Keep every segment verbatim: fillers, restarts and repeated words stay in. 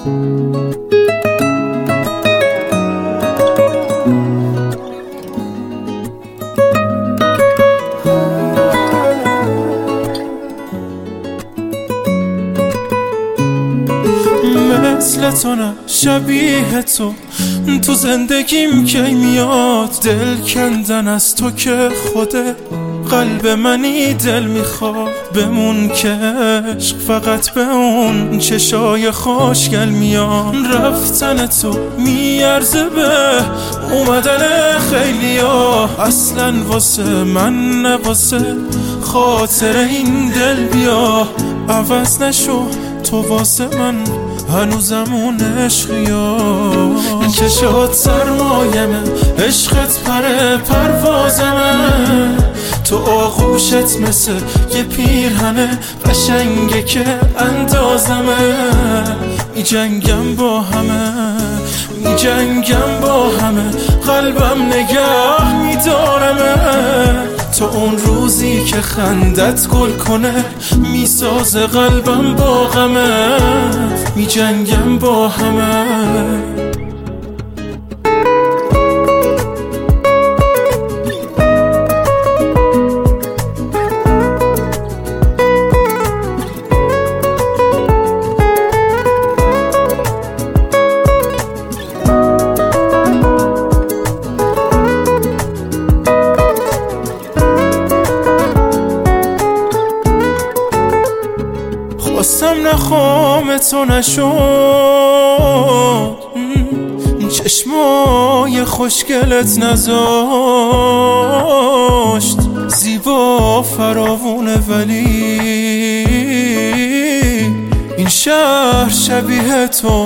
مثل تو نه شبیه تو تو زندگیم کی میاد، دل کندن از تو که خوده قلب منی دل میخواد، بمون که عشق فقط به اون چشای خوشگل میاد، رفتن تو میارزه به اومدن خیلیا، اصلا واسه من نه واسه خاطر این دل بیا، عوض نشو تو واسه من هنوزم اون عشقیا، چشات سرمایمه عشقت پر پروازمه، تو آغوشت مثل یه پیرهنه قشنگه که اندازمه، می جنگم با همه می جنگم با همه قلبم نگه می دارمه، تو اون روزی که خندت گل کنه میسازه قلبم با غمه، می جنگم با همه. خواستم نخوام تو نشد، چشمای خوشگلت نذاشت، زیبا فراوونه ولی این شهر شبیه تو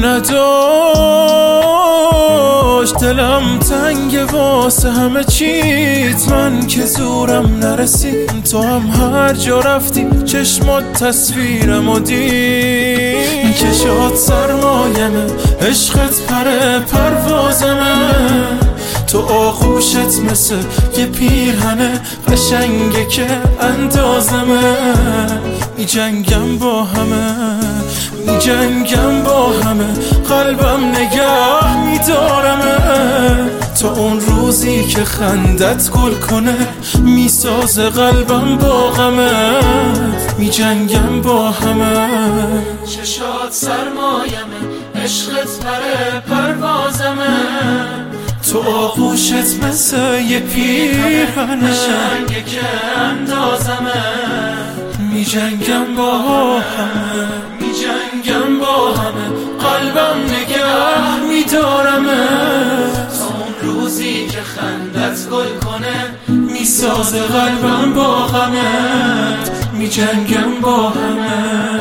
نداشت، دلم تنگ واسه همه چیت، من که زورم نرسید تو هم هر جا رفتی چشمات تصویرمو دید، کشات سرمایمه عشقت پر پروازمه، تو آغوشت مثل یه پیرهنه قشنگه که اندازمه، می جنگم با همه می جنگم با همه قلبم نگه می دارمه، تو اون روزی که خندت گل کنه میسازه قلبم با غمه، می جنگم با همه، چشات سرمایمه عشقت پر پروازمه، تو آغوشت مثل یه پیرهنه قشنگه که اندازمه، می جنگم با همه می جنگم با همه قلبم نگه می دارمه، تا اون روزی که خندت گل کنه میسازه قلبم با غمت، می جنگم با همه.